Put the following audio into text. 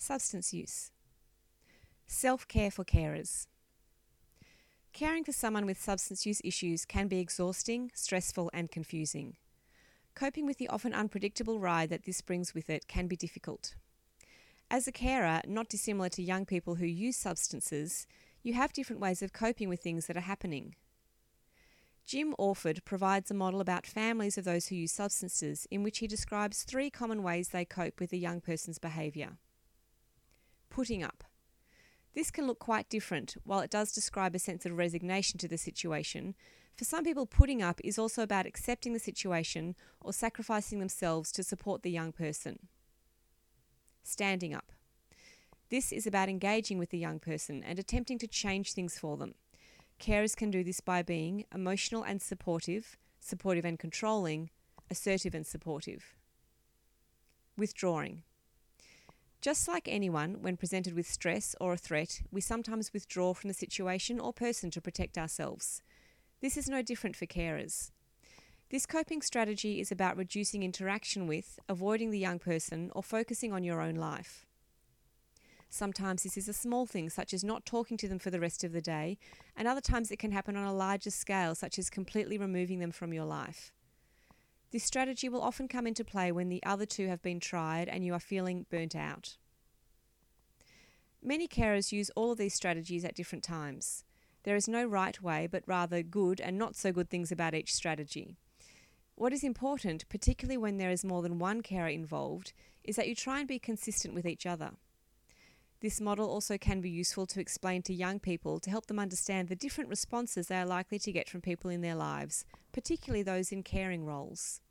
Substance use. Self-care for carers. Caring for someone with substance use issues can be exhausting, stressful and confusing. Coping with the often unpredictable ride that this brings with it can be difficult. As a carer, not dissimilar to young people who use substances, you have different ways of coping with things that are happening. Jim Orford provides a model about families of those who use substances in which he describes 3 common ways they cope with a young person's behaviour. Putting up. This can look quite different. While it does describe a sense of resignation to the situation, for some people putting up is also about accepting the situation or sacrificing themselves to support the young person. Standing up. This is about engaging with the young person and attempting to change things for them. Carers can do this by being emotional and supportive, supportive and controlling, assertive and supportive. Withdrawing. Just like anyone, when presented with stress or a threat, we sometimes withdraw from the situation or person to protect ourselves. This is no different for carers. This coping strategy is about reducing interaction with, avoiding the young person, or focusing on your own life. Sometimes this is a small thing, such as not talking to them for the rest of the day, and other times it can happen on a larger scale, such as completely removing them from your life. This strategy will often come into play when the other 2 have been tried and you are feeling burnt out. Many carers use all of these strategies at different times. There is no right way, but rather good and not so good things about each strategy. What is important, particularly when there is more than one carer involved, is that you try and be consistent with each other. This model also can be useful to explain to young people to help them understand the different responses they are likely to get from people in their lives, particularly those in caring roles.